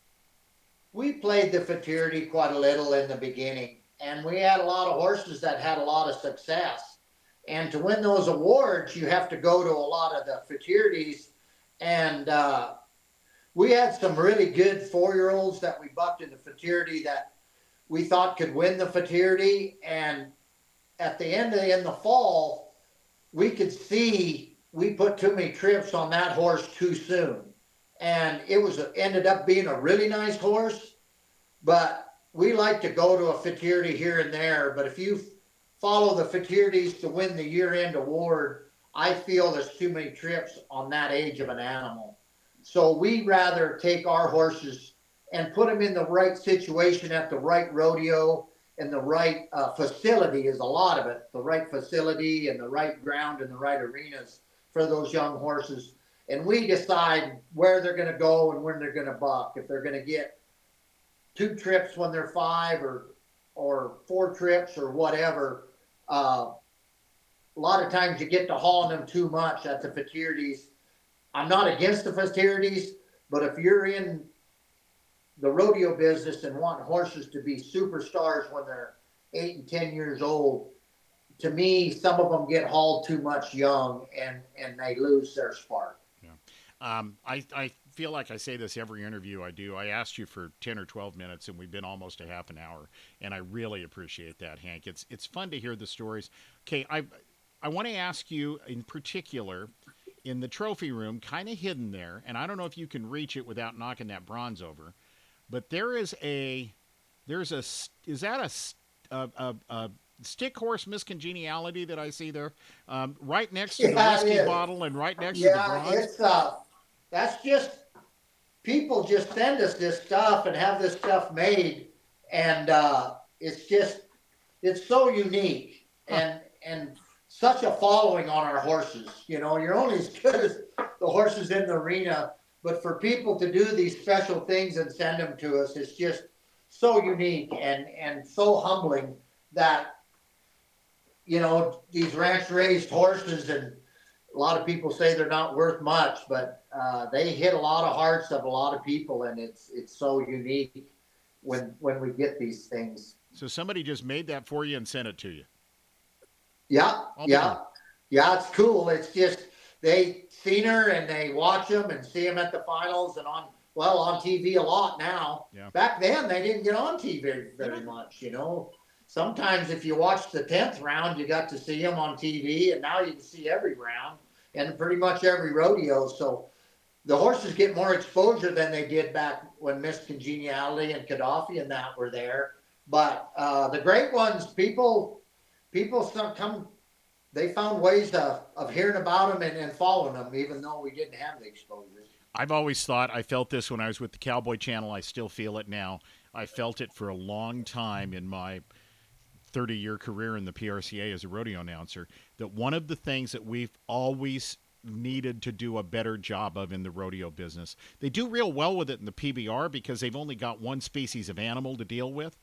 We played the futurity quite a little in the beginning, and we had a lot of horses that had a lot of success. And to win those awards, you have to go to a lot of the futurities. And uh, we had some really good four-year-olds that we bucked in the futurity that we thought could win the futurity. And at the end of the, in the fall, we could see we put too many trips on that horse too soon. And it was ended up being a really nice horse. But we like to go to a futurity here and there. But if you follow the futurities to win the year-end award, I feel there's too many trips on that age of an animal. So we rather take our horses and put them in the right situation at the right rodeo, and the right uh, facility is a lot of it, the right facility and the right ground and the right arenas for those young horses. And we decide where they're going to go and when they're going to buck. If they're going to get two trips when they're five or or four trips or whatever. Uh, a lot of times you get to hauling them too much at the futurities. I'm not against the futurities, but if you're in the rodeo business and want horses to be superstars when they're eight and ten years old, to me, some of them get hauled too much young and, and they lose their spark. Yeah. Um, I, I feel like I say this every interview I do. I asked you for ten or twelve minutes, and we've been almost a half an hour, and I really appreciate that, Hank. It's it's fun to hear the stories. Okay, I I want to ask you in particular, in the trophy room, kind of hidden there, and I don't know if you can reach it without knocking that bronze over, but there is a there's a is that a a, a, a stick horse Miss Congeniality that I see there, um, right next to Yeah, the whiskey it is. bottle and right next Yeah, to the bronze? it's uh, that's just people just send us this stuff and have this stuff made, and uh, it's just it's so unique and and such a following on our horses. You know, you're only as good as the horses in the arena, but for people to do these special things and send them to us, it's just so unique and and so humbling that, you know, these ranch raised horses, and a lot of people say they're not worth much, but uh, they hit a lot of hearts of a lot of people, and it's it's so unique when when we get these things. So somebody just made that for you and sent it to you. Yeah, I'll yeah, yeah. It's cool. It's just they seen her and they watch them and see them at the finals and on well on T V a lot now. Yeah. Back then they didn't get on T V very, very much. You know, sometimes if you watch the tenth round, you got to see them on T V, and now you can see every round and pretty much every rodeo. So the horses get more exposure than they did back when Miss Congeniality and Gaddafi and that were there. But uh, the great ones, people. People some come, they found ways of, of hearing about them and, and following them, even though we didn't have the exposure. I've always thought, I felt this when I was with the Cowboy Channel. I still feel it now. I felt it for a long time in my thirty-year career in the P R C A as a rodeo announcer, that one of the things that we've always needed to do a better job of in the rodeo business, they do real well with it in the P B R because they've only got one species of animal to deal with,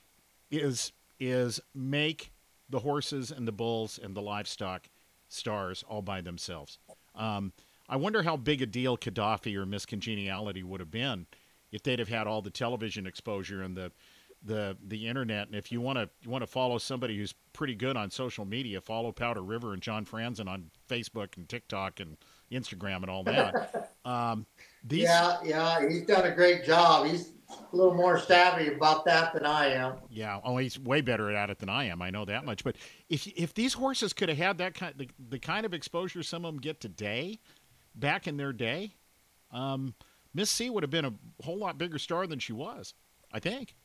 is is make the horses and the bulls and the livestock stars all by themselves. Um, I wonder how big a deal Gaddafi or Miss Congeniality would have been if they'd have had all the television exposure and the the the internet. And if you want to you want to follow somebody who's pretty good on social media, follow Powder River and John Franzen on Facebook and TikTok and Instagram and all that. Um, these... Yeah, yeah, he's done a great job. He's a little more savvy about that than I am. Yeah, oh, he's way better at it than I am. I know that much. But if if these horses could have had that kind, the, the kind of exposure some of them get today, back in their day, um, Miss C would have been a whole lot bigger star than she was, I think.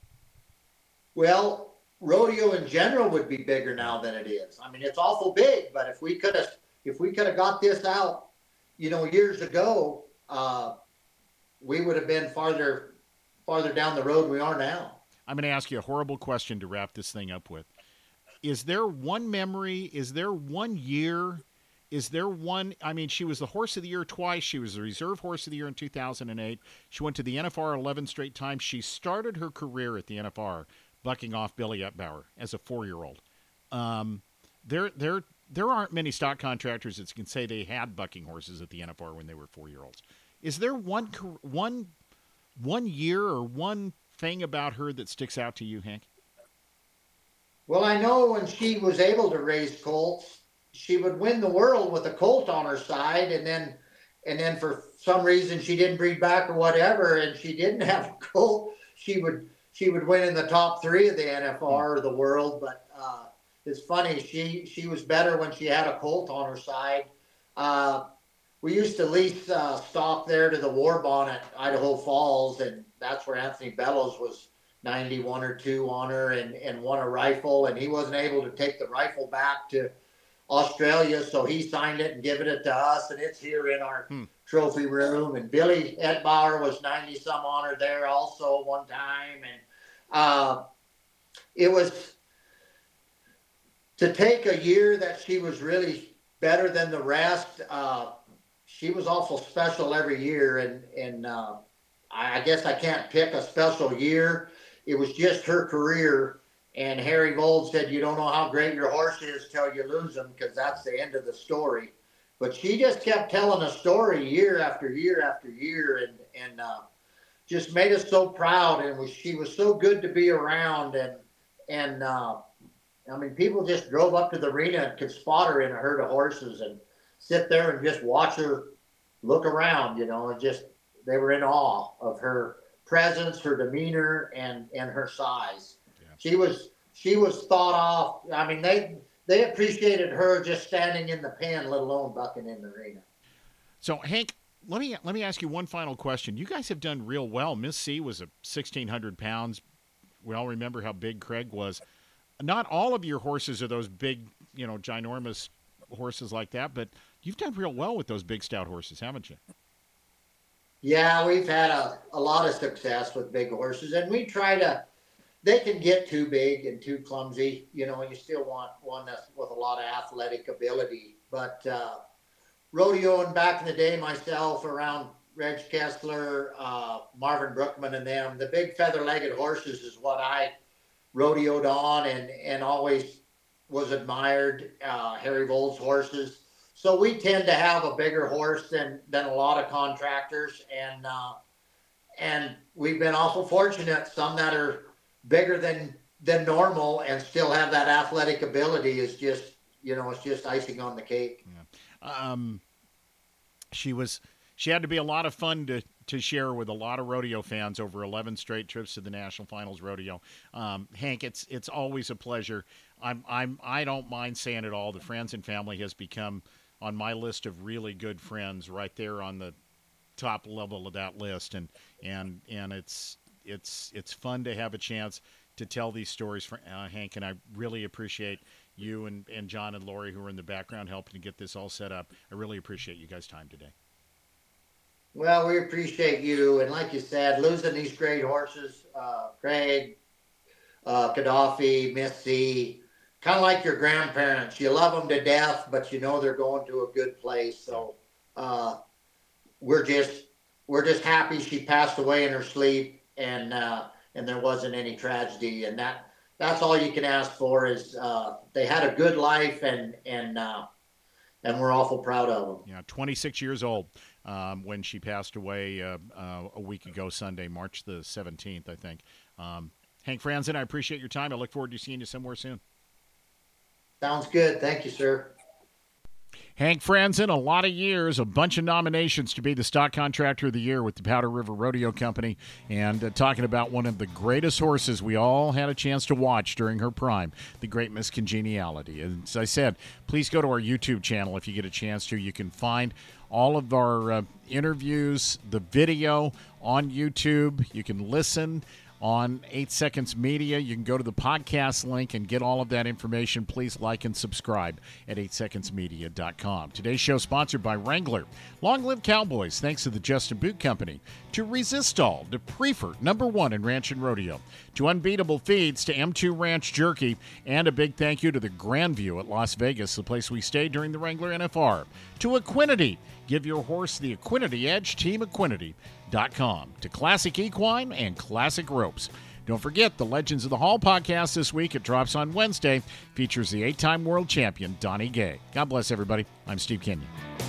Well, rodeo in general would be bigger now than it is. I mean, it's awful big, but if we could have, if we could have got this out, you know, years ago, uh, we would have been farther, farther down the road we are now. I'm going to ask you a horrible question to wrap this thing up with. Is there one memory? Is there one year? Is there one? I mean, she was the horse of the year twice. She was the reserve horse of the year in two thousand eight. She went to the N F R eleven straight times. She started her career at the N F R bucking off Billy Etbauer as a four-year-old. Um, there, there, there aren't many stock contractors that can say they had bucking horses at the N F R when they were four-year-olds. Is there one, one, one year or one thing about her that sticks out to you, Hank? Well, I know when she was able to raise colts, she would win the world with a colt on her side, and then, and then for some reason she didn't breed back or whatever, and she didn't have a colt. She would. She would win in the top three of the N F R or the world, but uh, it's funny. She she was better when she had a colt on her side. Uh, we used to lease uh, stock there to the War Bond at Idaho Falls, and that's where Anthony Bellows was ninety-one or two on her and, and won a rifle, and he wasn't able to take the rifle back to Australia, so he signed it and given it to us, and it's here in our hmm. trophy room. And Billy Etbauer was ninety-some on her there also one time, and uh, it was to take a year that she was really better than the rest. Uh, she was awful special every year, and and uh, I guess I can't pick a special year. It was just her career. And Harry Vold said, you don't know how great your horse is till you lose him, because that's the end of the story. But she just kept telling a story year after year after year, and and uh, just made us so proud. And was, she was so good to be around. And, and uh, I mean, people just drove up to the arena and could spot her in a herd of horses and sit there and just watch her look around, you know, and just they were in awe of her presence, her demeanor, and and her size. Yeah. She was she was thought off. I mean, they they appreciated her just standing in the pen, let alone bucking in the arena. So, Hank, let me let me ask you one final question. You guys have done real well. Miss C was a sixteen hundred pounds. We all remember how big Craig was. Not all of your horses are those big, you know, ginormous horses like that, but you've done real well with those big, stout horses, haven't you? Yeah, we've had a, a lot of success with big horses, and we try to, they can get too big and too clumsy. You know, you still want one that's with a lot of athletic ability. But uh, rodeoing back in the day, myself, around Reg Kessler, uh, Marvin Brookman and them, the big feather-legged horses is what I rodeoed on and, and always was admired, uh, Harry Vold's horses. So we tend to have a bigger horse than, than a lot of contractors. And, uh, and we've been awful fortunate. Some that are bigger than, than normal and still have that athletic ability is just, you know, it's just icing on the cake. Yeah. Um, she was, she had to be a lot of fun to, to share with a lot of rodeo fans over eleven straight trips to the National Finals Rodeo. Um, Hank, it's, it's always a pleasure. I'm, I'm, I don't mind saying it all. The Friends and Family has become on my list of really good friends, right there on the top level of that list. And, and, and it's, it's, it's fun to have a chance to tell these stories for uh, Hank. And I really appreciate you and, and John and Lori, who are in the background helping to get this all set up. I really appreciate you guys' time today. Well, we appreciate you. And like you said, losing these great horses, uh, Craig, uh, Gaddafi, Missy, kind of like your grandparents. You love them to death, but you know they're going to a good place. So uh, we're just we're just happy she passed away in her sleep, and uh, and there wasn't any tragedy. And that that's all you can ask for is uh, they had a good life, and and uh, and we're awful proud of them. Yeah, twenty-six years old um, when she passed away uh, uh, a week ago Sunday, March the seventeenth, I think. Um, Hank Franzen, I appreciate your time. I look forward to seeing you somewhere soon. Sounds good. Thank you, sir. Hank Franzen, a lot of years, a bunch of nominations to be the Stock Contractor of the Year with the Powder River Rodeo Company, and uh, talking about one of the greatest horses we all had a chance to watch during her prime, the great Miss Congeniality. And as I said, please go to our YouTube channel if you get a chance to. You can find all of our uh, interviews, the video on YouTube. You can listen on eight seconds Media. You can go to the podcast link and get all of that information. Please like and subscribe at eight seconds media dot com. Today's show sponsored by Wrangler. Long live Cowboys, thanks to the Justin Boot Company. To Resistol, to Prefer, number one in ranch and rodeo. To Unbeatable Feeds, to M two Ranch Jerky, and a big thank you to the Grandview at Las Vegas, the place we stayed during the Wrangler N F R. To Equinity, give your horse the Equinity edge, team equinity dot com. To Classic Equine and Classic Ropes. Don't forget the Legends of the Hall podcast this week. It drops on Wednesday. Features the eight-time world champion, Donnie Gay. God bless everybody. I'm Steve Kenyon.